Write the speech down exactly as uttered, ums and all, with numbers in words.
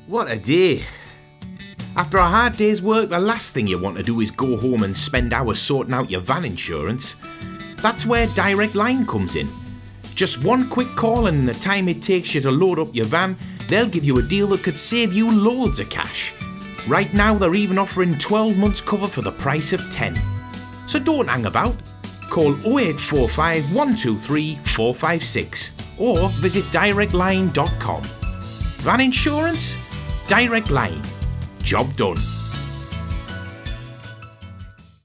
What a day. After a hard day's work, the last thing you want to do is go home and spend hours sorting out your van insurance. That's where Direct Line comes in. Just one quick call, and in the time it takes you to load up your van, they'll give you a deal that could save you loads of cash. Right now, they're even offering twelve months cover for the price of ten. So don't hang about. Call oh eight four five, one two three, four five six or visit direct line dot com. Van insurance? Direct Line. Job done.